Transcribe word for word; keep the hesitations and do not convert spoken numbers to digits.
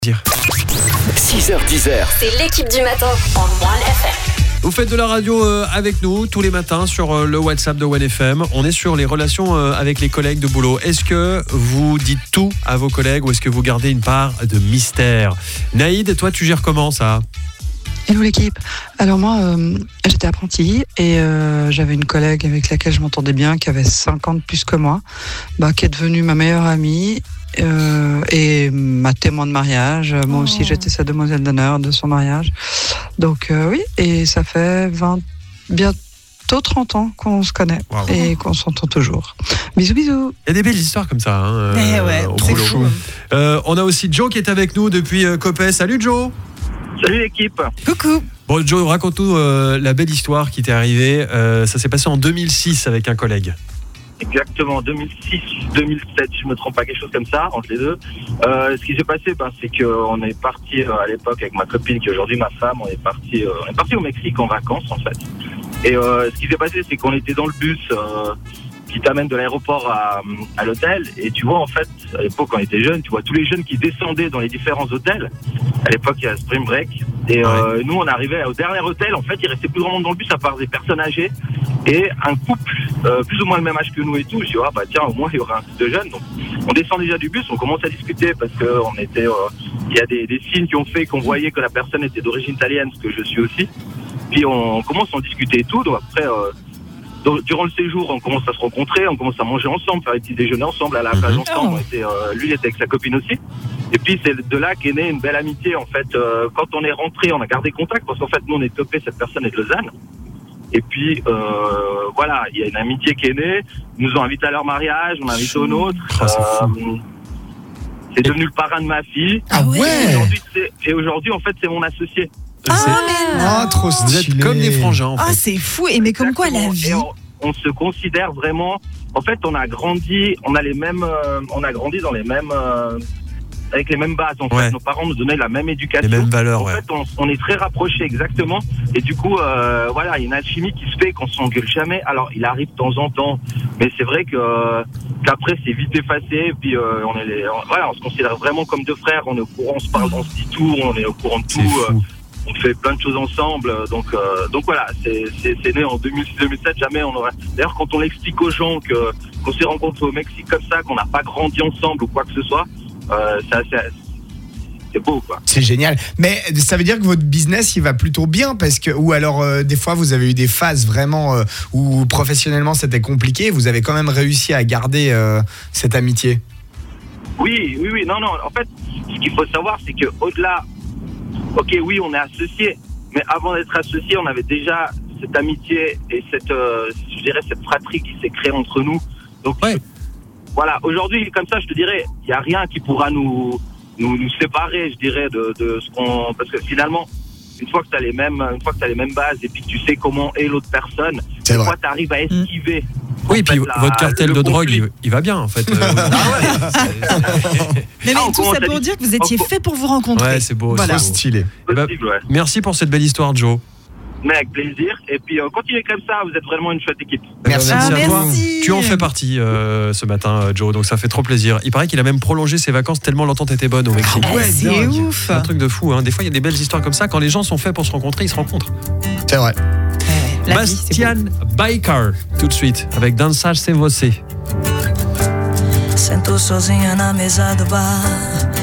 six heures dix heures. C'est l'équipe du matin en One F M. Vous faites de la radio euh, avec nous tous les matins sur euh, le WhatsApp de One F M. On est sur les relations euh, avec les collègues de boulot. Est-ce que vous dites tout à vos collègues ou est-ce que vous gardez une part de mystère? Naïd, toi tu gères comment ça? Hello l'équipe. Alors moi, euh, j'étais apprentie et euh, j'avais une collègue avec laquelle je m'entendais bien, qui avait cinq ans de plus que moi, bah, qui est devenue ma meilleure amie euh, et ma témoin de mariage. Moi Oh. aussi, j'étais sa demoiselle d'honneur de son mariage. Donc euh, oui, et ça fait vingt, bientôt trente ans qu'on se connaît Wow. et qu'on s'entend toujours. Bisous, bisous. Il y a des belles histoires comme ça. Hein, Eh ouais, au trop boulot. chou. Euh, on a aussi Joe qui est avec nous depuis euh, Copé. Salut Joe. Salut l'équipe. Coucou. Bon Joe, raconte-nous euh, la belle histoire qui t'est arrivée. Euh, ça s'est passé en deux mille six avec un collègue. Exactement, deux mille six deux mille sept, je me trompe pas, quelque chose comme ça, entre les deux. Euh, ce qui s'est passé, ben, c'est qu'on est parti euh, à l'époque avec ma copine, qui est aujourd'hui ma femme, on est parti, euh, on est parti au Mexique en vacances en fait. Et euh, ce qui s'est passé, c'est qu'on était dans le bus euh, qui t'amène de l'aéroport à, à l'hôtel. Et tu vois, en fait, à l'époque, quand on était jeunes, tu vois tous les jeunes qui descendaient dans les différents hôtels. À l'époque, il y a Spring Break. Et euh, Ouais. nous, on arrivait au dernier hôtel. En fait, il restait plus grand monde dans le bus à part des personnes âgées et un couple euh, plus ou moins le même âge que nous et tout. Je dis, ah bah tiens, au moins, il y aura un couple de jeunes. Donc, on descend déjà du bus, on commence à discuter parce que on était, euh, il y a des, des signes qui ont fait qu'on voyait que la personne était d'origine italienne, ce que je suis aussi. Puis on commence à en discuter et tout. Donc après, euh, donc, durant le séjour, on commence à se rencontrer, on commence à manger ensemble, faire des petits déjeuners ensemble, à la plage Mhm. ensemble. Oh. On était, euh, lui, il était avec sa copine aussi. Et puis c'est de là qu'est née une belle amitié. En fait, euh, quand on est rentré, on a gardé contact parce qu'en fait, nous, on est topé, cette personne est de Lausanne. Et puis euh, voilà, il y a une amitié qui est née. Ils nous ont invités à leur mariage, on a invité au nôtre. Oh, c'est fou. Euh, c'est devenu le parrain de ma fille. Ah ouais. Et aujourd'hui, c'est- et aujourd'hui, en fait, c'est mon associé. Ah, C'est- mais non. Ah, trop Vous êtes stylé. comme des frangins en Ah, fait. c'est fou. Et mais comme quoi la Exactement. vie. Et on, on se considère vraiment. En fait, on a grandi, on a les mêmes, euh, on a grandi dans les mêmes, euh, avec les mêmes bases. En fait, Ouais. nos parents nous donnaient la même éducation. Les mêmes valeurs, En ouais. fait, on, on est très rapprochés, exactement. Et du coup, euh, voilà, il y a une alchimie qui se fait qu'on s'engueule jamais. Alors, il arrive de temps en temps, mais c'est vrai que euh, qu'après c'est vite effacé. Et puis, euh, on est, les, on- voilà, on se considère vraiment comme deux frères. On est au courant, on se parle, on se dit tout, on est au courant de C'est tout. fou. euh, on fait plein de choses ensemble, donc euh, donc voilà, c'est c'est c'est né en deux mille six deux mille sept. Jamais on aurait. D'ailleurs, quand on l'explique aux gens que qu'on s'est rencontrés au Mexique comme ça, qu'on n'a pas grandi ensemble ou quoi que ce soit, euh, c'est assez- c'est beau quoi. C'est génial. Mais ça veut dire que votre business, il va plutôt bien parce que, ou alors euh, des fois vous avez eu des phases vraiment euh, où professionnellement c'était compliqué, vous avez quand même réussi à garder euh, cette amitié. Oui, oui, oui, non, non. En fait, ce qu'il faut savoir, c'est que au-delà, ok, oui, on est associés, mais avant d'être associés, on avait déjà cette amitié et cette, euh, je dirais, cette fratrie qui s'est créée entre nous. Donc, Ouais. voilà. Aujourd'hui, comme ça, je te dirais, il y a rien qui pourra nous nous, nous séparer, je dirais, de, de ce qu'on, parce que finalement, une fois que tu as les mêmes, une fois que tu as les mêmes bases et puis que tu sais comment est l'autre personne, C'est une vrai. fois tu arrives à esquiver. Oui, en puis fait, la- votre cartel le de drogue, conflit. il, il va bien en fait. Euh, Mais, mais Ah, on tout commence ça à pour dire- dire que vous étiez on- fait pour vous rencontrer. ouais, c'est beau. Voilà. c'est Trop beau. stylé. Eh ben, Possible, ouais. Merci pour cette belle histoire, Joe. Mais avec plaisir. Et puis, euh, continuez comme ça, vous êtes vraiment une chouette équipe. Merci. Eh ben, Ah, à toi. merci. Tu en fais partie euh, ce matin, euh, Joe, donc ça fait trop plaisir. Il paraît qu'il a même prolongé ses vacances tellement l'entente était bonne au Mexique. Ah, c'est dingue. ouf. C'est un truc de fou, hein. Des fois il y a des belles histoires comme ça. Quand les gens sont faits pour se rencontrer, ils se rencontrent. C'est vrai. Ouais, ouais. La vie, c'est beau. Bastian Baikar, tout de suite, avec Dançar Sem Você. Sento sozinha na mesa do bar.